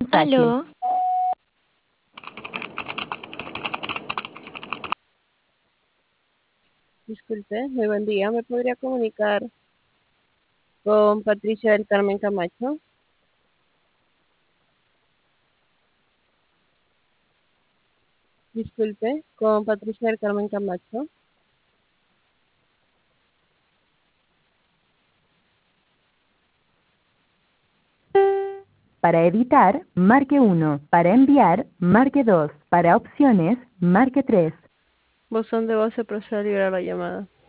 mensaje. Aló, Disculpe, muy buen día. ¿Me podría comunicar con Patricia del Carmen Camacho? Disculpe, con Patricia del Carmen Camacho. Para editar, marque 1. Para enviar, marque 2. Para opciones, marque 3. Buzón de voz se procede a liberar la llamada.